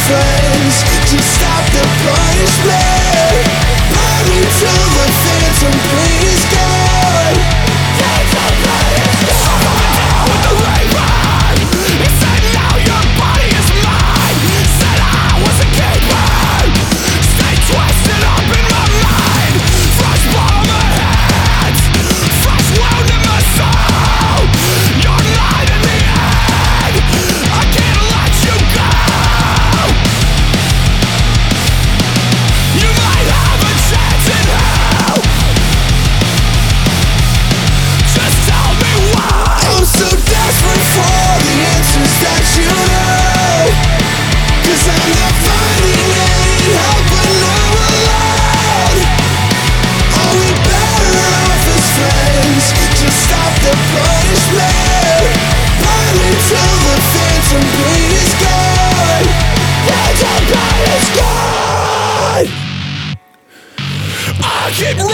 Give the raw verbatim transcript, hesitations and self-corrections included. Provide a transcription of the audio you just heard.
friends to stop the punishment. Burn me till the phantom please God. Phantom please God. Coming down with the raven. He said now your body is mine. Said I was a caveman. Stay twisted up in my mind. Fresh blood on my hands. Fresh wound in my soul. You're not in the end. I can't let you go. You might have a chance in hell. Just tell me why. I'm so desperate for the answers that you know. Cause I'm not finding any help when I'm alone. Are we better off as friends? Just stop the punishment. Burn me till the phantom bleed is gone. Phantom bleed is gone. I keep